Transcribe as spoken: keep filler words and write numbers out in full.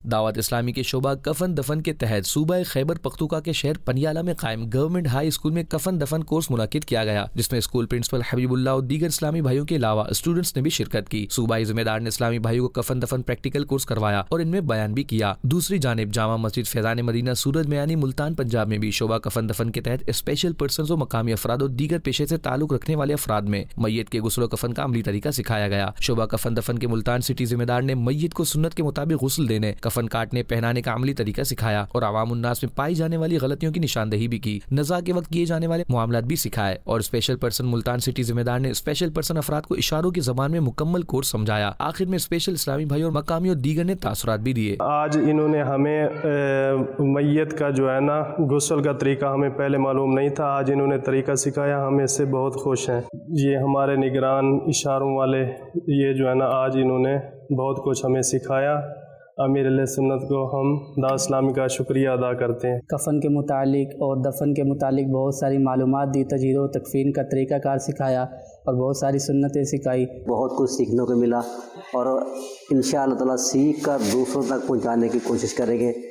دعوت اسلامی کے شعبہ کفن دفن کے تحت صوبہ خیبر پختونخوا کے شہر پنیالہ میں قائم گورنمنٹ ہائی اسکول میں کفن دفن کورس منعقد کیا گیا، جس میں اسکول پرنسپل حبیب اللہ اور دیگر اسلامی بھائیوں کے علاوہ اسٹوڈنٹس نے بھی شرکت کی۔ صوبائی ذمہ دار نے اسلامی بھائیوں کو کفن دفن پریکٹیکل کورس کروایا اور ان میں بیان بھی کیا۔ دوسری جانب جامع مسجد فیضان مدینہ سورج میانی ملتان پنجاب میں بھی شعبہ کفن دفن کے تحت اسپیشل پرسنز و مقامی افراد اور دیگر پیشے سے تعلق رکھنے والے افراد میں میت کے غسل و کفن کا عملی طریقہ سکھایا گیا۔ شعبہ کفن دفن کے ملتان سٹی ذمہ دار نے میت کو سنت کے مطابق غسل دینے، کفن کاٹنے پہنانے کا عملی طریقہ سکھایا اور عوام الناس میں پائی جانے والی غلطیوں کی نشاندہی بھی کی، نزا کے وقت کیے جانے والے معاملات بھی سکھائے اور اسپیشل پرسن ملتان سٹی ذمہ دار نے اسپیشل پرسن افراد کو اشاروں کی زبان میں مکمل کورس سمجھایا۔ آخر میں اسپیشل اسلامی بھائی اور مقامی اور دیگر نے تاثرات بھی دیے۔ آج انہوں نے ہمیں میت کا جو ہے نا غسل کا طریقہ ہمیں پہلے معلوم نہیں تھا، آج انہوں نے طریقہ سکھایا، ہم اس سے بہت خوش ہیں۔ یہ ہمارے نگران اشاروں والے یہ جو ہے نا آج انہوں نے بہت کچھ ہمیں سکھایا۔ امیر علیہ سنت کو ہم دعوت اسلامی کا شکریہ ادا کرتے ہیں۔ کفن کے متعلق اور دفن کے متعلق بہت ساری معلومات دی، تجہیز و تکفین کا طریقہ کار سکھایا اور بہت ساری سنتیں سکھائی۔ بہت کچھ سیکھنے کو ملا اور انشاءاللہ تعالیٰ سیکھ کر دوسروں تک پہنچانے کی کوشش کریں گے۔